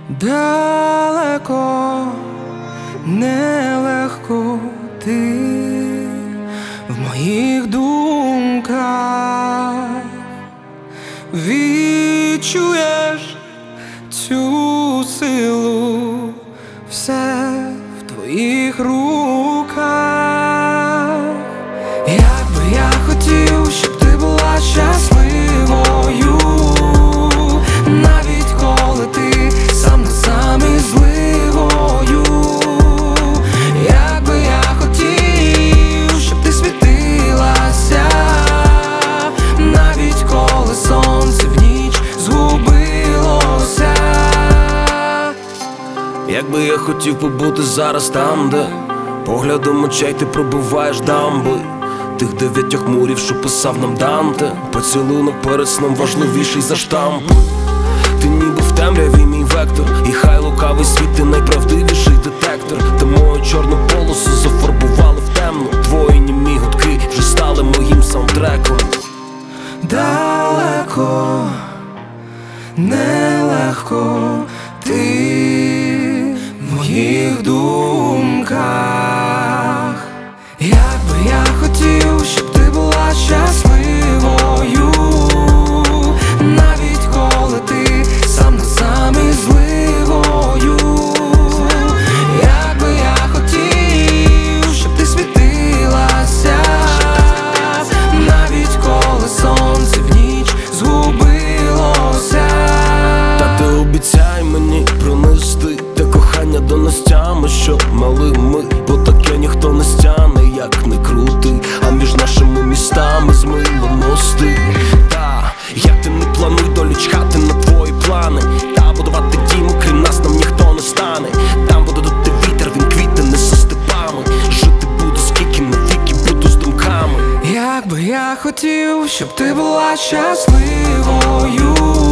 Далеко, нелегко ти в моїх думках. Відчуєш цю силу, все в твоїх руках. Як би я хотів, щоб ти була щасливою, навіть коли ти сам на сам із зливою. Як би я хотів, щоб ти світилася, навіть коли сонце в ніч згубилося. Як би я хотів побути зараз там, де поглядом очей ти пробиваєш дамби тих 9 мурів, що писав нам Данте. Поцілунок перед сном важливіший за штамп. Ти ніби в темряві мій вектор, і хай лукавий світ, ти найправдивіший детектор. Та мою чорну полосу зафарбували в темну. Твої німі гудки вже стали моїм саундтреком. Далеко, нелегко ти в моїх думках. Як би я хотів, щоб ти була щасливою, навіть коли ти сам на сам із зливою. Як би я хотів, щоб ти світилася, навіть коли сонце в ніч згубилося. Та ти обіцяй мені пронести те кохання до настями, що мали ми, бо таке ніхто не стяне, як не крути, а між нашими містами змило мости. Та як ти не плануй долю чхати на твої плани, та будувати дім, крім нас нам ніхто не стане. Там буде дути вітер, він квіти несе степами. Жити буду скільки, навіки буду з думками. Як би я хотів, щоб ти була щасливою,